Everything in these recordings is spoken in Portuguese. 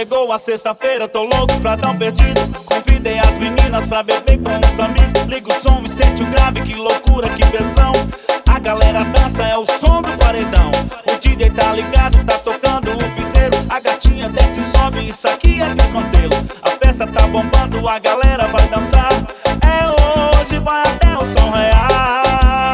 Chegou a sexta-feira, tô louco pra dar um perdido. Convidei as meninas pra beber com os amigos. Liga o som e sente o grave, que loucura, que pressão. A galera dança, é o som do paredão. O DJ tá ligado, tá tocando o piseiro. A gatinha desce e sobe, isso aqui é desmantelo. A festa tá bombando, a galera vai dançar. É hoje, vai até o som real.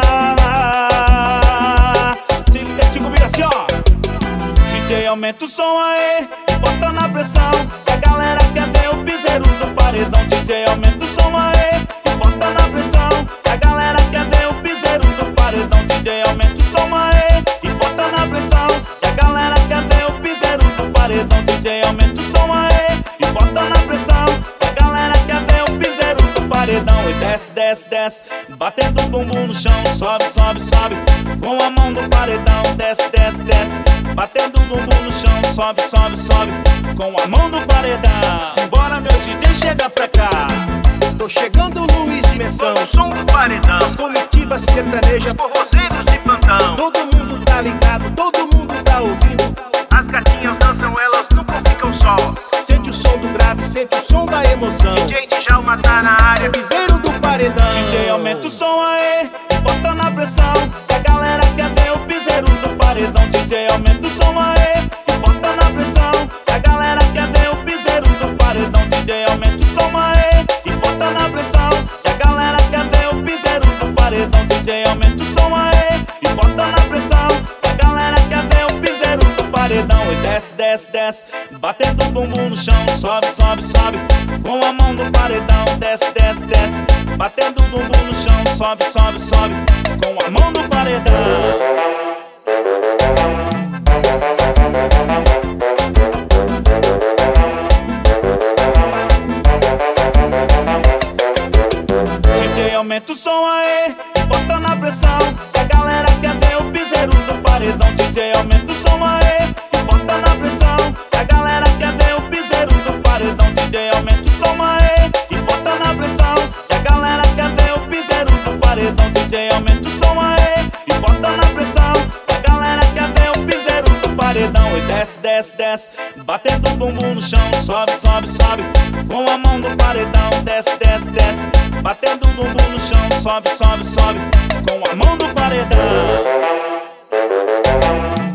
Se liga comigo assim, ó. DJ, aumenta o som aí, bota na pressão. A galera quer ver o piseiro do paredão. DJ, aumenta o som aí, bota na pressão. A galera quer ver o piseiro do paredão. DJ, aumenta o som aí e bota na pressão. E a galera quer ver o piseiro do paredão. DJ, aumenta o som aí e bota na pressão. E a galera quer ver o piseiro do paredão. E desce, desce, desce, batendo o bumbum no chão. Sobe, sobe, sobe, com a mão no paredão. Desce, desce, desce, batendo o bumbum no chão. Sobe, sobe, sobe, com a mão no paredão. Simbora, meu DJ, chega pra cá. Tô chegando, Luiz Dimensão, o som do paredão. as comitivas sertanejas, Forrozeiros de plantão. todo mundo tá ligado, todo mundo tá ouvindo. As gatinhas dançam, elas nunca ficam só. Sente o som do grave, sente o som da emoção. DJ Djalma tá na área. Piseiro do paredão. DJ, aumenta o som aí, bota na pressão. Que a galera quer ver o piseiro do paredão. DJ, aumenta o som aí, bota na pressão. Que a galera quer ver o piseiro do paredão. DJ, aumenta o som aí e bota na pressão. Que a galera quer ver o piseiro do paredão. DJ, aumenta o som aí e bota na pressão. Que a galera quer ver o piseiro do paredão. E desce, desce, desce, batendo o bumbum no chão. Sobe, sobe, sobe, com a mão no paredão. Desce, desce, desce, batendo o bumbum no chão. Sobe, sobe, sobe, com a mão no paredão. DJ, aumenta o som aí, bota na pressão. A galera quer ver o piseiro do paredão. DJ, aumenta o som aí, bota na pressão. A galera quer ver o piseiro do paredão. DJ, aumenta o som aí e bota na pressão. A galera quer ver o piseiro do paredão. DJ, aumenta o som aí e bota na pressão. A galera quer ver o piseiro do paredão. E desce, desce, desce, batendo o bumbum no chão. Sobe, sobe, sobe, com a mão no paredão. Desce, desce, desce, batendo o bumbum no chão. Sobe, sobe, sobe, com a mão no paredão.